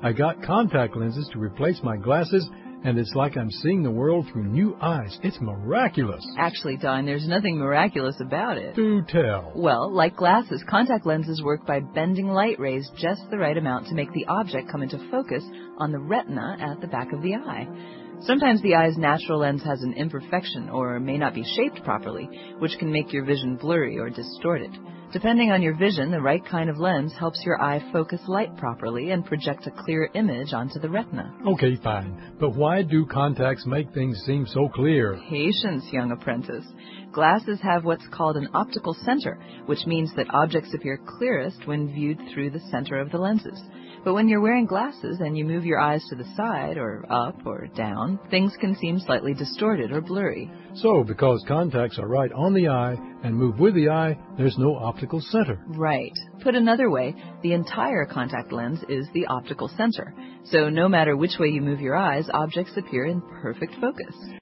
I got contact lenses to replace my glasses, and it's like I'm seeing the world through new eyes. It's miraculous. Actually, Don, there's nothing miraculous about it. Do tell. Well, like glasses, contact lenses work by bending light rays just the right amount to make the object come into focus on the retina at the back of the eye. Sometimes the eye's natural lens has an imperfection or may not be shaped properly, which can make your vision blurry or distorted. Depending on your vision, the right kind of lens helps your eye focus light properly and project a clear image onto the retina. Okay, fine. But why do contacts make things seem so clear? Patience, young apprentice. Glasses have what's called an optical center, which means that objects appear clearest when viewed through the center of the lenses. But when you're wearing glasses and you move your eyes to the side or up or down, things can seem slightly distorted or blurry. So, because contacts are right on the eye and move with the eye, there's no optical center. Right. Put another way, the entire contact lens is the optical center. So no matter which way you move your eyes, objects appear in perfect focus.